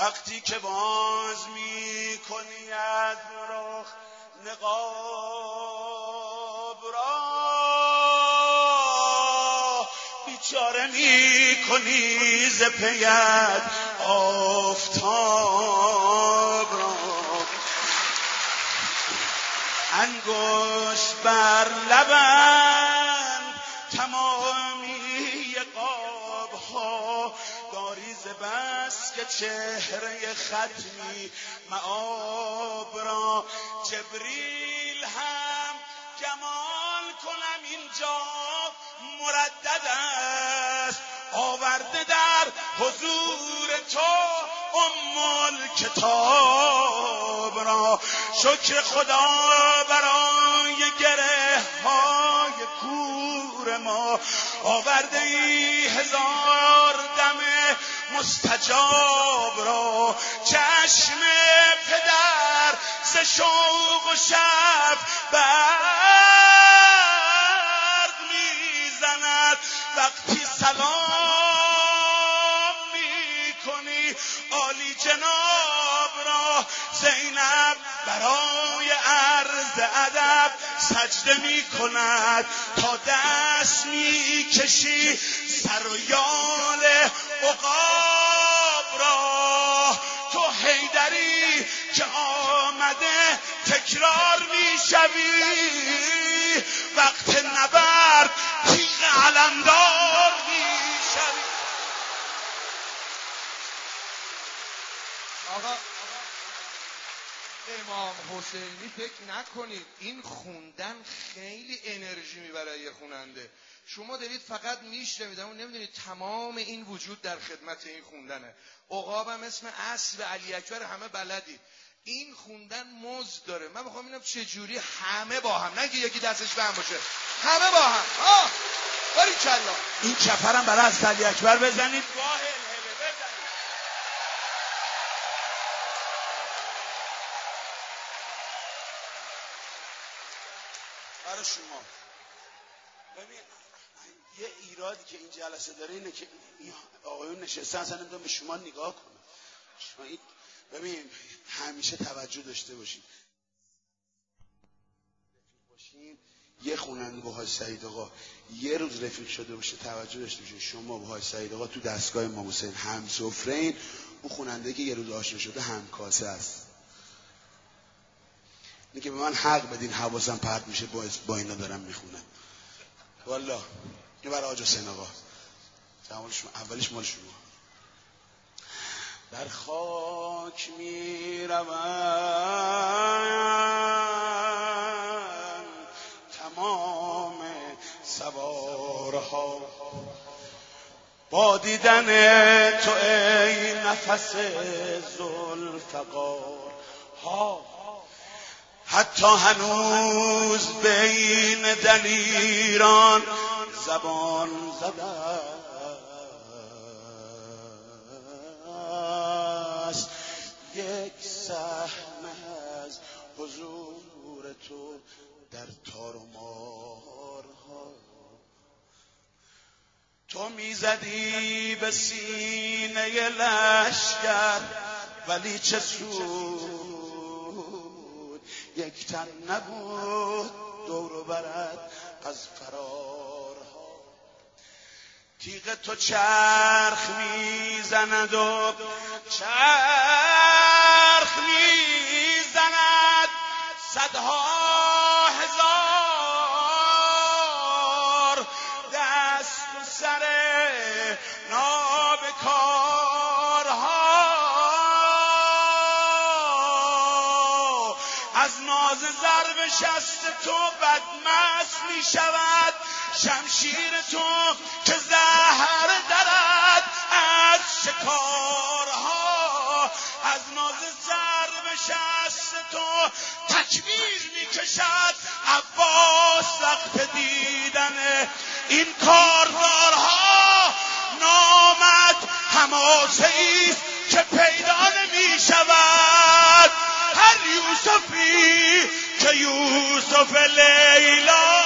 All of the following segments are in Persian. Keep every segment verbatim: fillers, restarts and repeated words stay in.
وقتی که باز می کنی از رخ نقاب را، بیچاره می کنی ز پیت آفتاب را. انگشت بر لبند تمامی قاب ها داری ز بس که چهره ختمی معاب را. جبریل هم گمان کنم اینجا مردد است، آورده در حضور تو ام الکتاب را. شکر خدا برای گره های کور ما، آورده ای هزار دم مستجاب را. چشم پدر ز شوق و شب برق میزند وقتی سلام میکنی عالی جناب را. زینب برای عرض ادب سجده می کند تا دست می کشی سر و یال عقاب را. تو حیدری که آمده تکرار می شوی، وقت نبرد تیغ علمدار می شوی. آقا امام حسینی فکر نکنید این خوندن خیلی انرژی میبره یه خوننده. شما دارید فقط میشنوید اما نمیدونید تمام این وجود در خدمت این خوندنه. عقابم اسم اسب علی اکبر همه بلدید. این خوندن مزد داره. من میخوام ببینم چه جوری همه با هم، نه که یکی دستش به هم باشه، همه با هم. آه باریکلا. این کفرم برای از علی اکبر بزنید. برای شما ببین یه ایرادی که این جلسه داره اینه که آقایون نشستن اصلا نمیدونم به شما نگاه کنه. شما این ببین همیشه توجه داشته باشید. باشین یه خواننده با حاج سعید آقا یه روز رفیق شده باشه توجه داشته باشه. شما با حاج سعید آقا تو دستگاه امام حسین هم سفره‌این، اون خواننده که یه روز آشنا شده هم کاسه است. این که به من حق بدین حواسم پرت میشه با, با اینا دارم میخونم. والله این برای حاج حسین آقا اولیش مال شما. در خاک می روند تمام سوارها با دیدن تو ای نفس ذوالفقار ها. حتی هنوز بین دلیران زبان زده است یک صحنه از حضور تو در تار و مارها. تو میزدی به سینه لشکر ولی چه سود، یک تن نبود دور و برت از فرارها. تیغ تو چرخ میزند و چرخ میزند صدها هزار دست و سر نابکارها. از ناز ضرب شست تو بدمست می شود شمشیر تو که زهر درد از شکارها. از ناز ضرب شست تو تکبیر می کشد عباس وقت دیدن این کاردارها. نامت حماسه ایست که پیدا نمی شود، هر یوسفی که یوسف لیلا.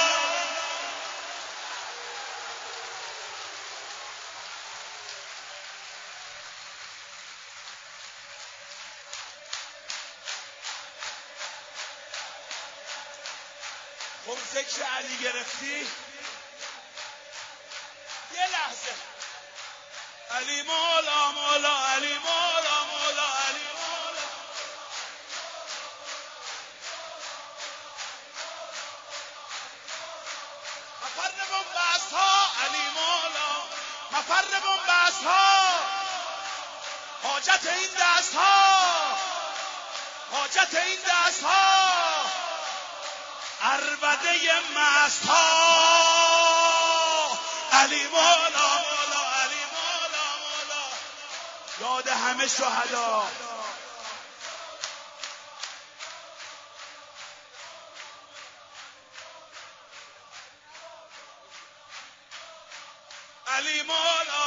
خب ذکر علی گرفتی یه لحظه علی مولا مولا علی مولا مولا علی مولا مفر بنبست ها علی مولا مفر بنبست ها حاجت این دست ها حاجت این دست ها عربده مست ها علی مولا مولا علی مولا مولا یاد همه شهدا علی مولا